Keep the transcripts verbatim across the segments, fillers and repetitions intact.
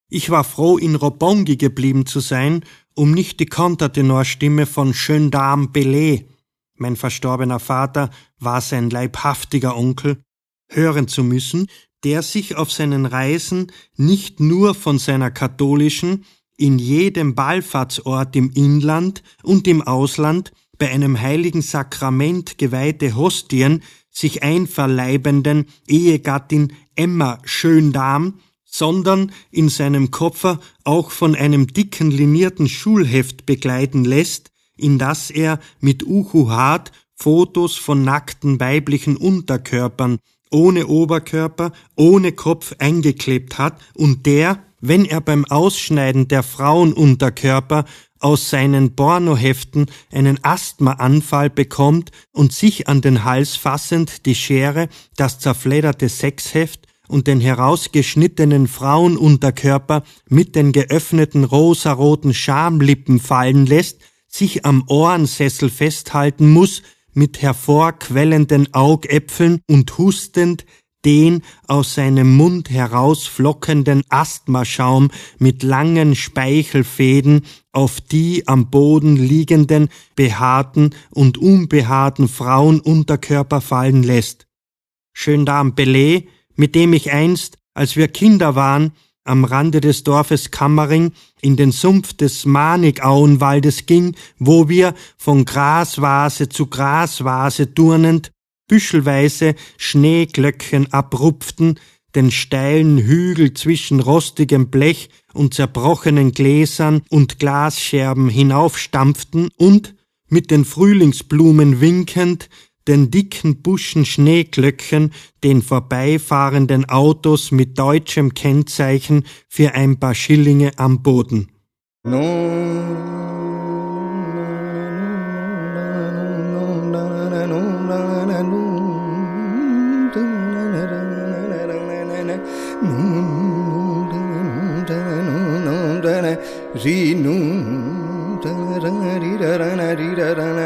Ich war froh, in Roppongi geblieben zu sein, um nicht die Kontertenorstimme von Schöndame Bellet, mein verstorbener Vater war sein leibhaftiger Onkel, hören zu müssen, der sich auf seinen Reisen nicht nur von seiner katholischen, in jedem Wallfahrtsort im Inland und im Ausland bei einem heiligen Sakrament geweihte Hostien sich einverleibenden Ehegattin Emma Schöndame, sondern in seinem Koffer auch von einem dicken linierten Schulheft begleiten lässt, in das er mit Uchuhat Fotos von nackten weiblichen Unterkörpern, ohne Oberkörper, ohne Kopf eingeklebt hat und der, wenn er beim Ausschneiden der Frauenunterkörper aus seinen Pornoheften einen Asthmaanfall bekommt und sich an den Hals fassend die Schere, das zerfledderte Sexheft und den herausgeschnittenen Frauenunterkörper mit den geöffneten rosaroten Schamlippen fallen lässt, sich am Ohrensessel festhalten muss, mit hervorquellenden Augäpfeln und hustend den aus seinem Mund herausflockenden Asthmaschaum mit langen Speichelfäden auf die am Boden liegenden, behaarten und unbehaarten Frauenunterkörper fallen lässt. Schöndame Bellet, mit dem ich einst, als wir Kinder waren, am Rande des Dorfes Kammering in den Sumpf des Manigauenwaldes ging, wo wir von Grasvase zu Grasvase turnend büschelweise Schneeglöckchen abrupften, den steilen Hügel zwischen rostigem Blech und zerbrochenen Gläsern und Glasscherben hinaufstampften und, mit den Frühlingsblumen winkend, den dicken Buschen Schneeglöckchen den vorbeifahrenden Autos mit deutschem Kennzeichen für ein paar Schillinge anboten.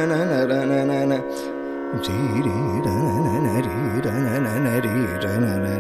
Dee dee da na na na dee da na na na dee da na na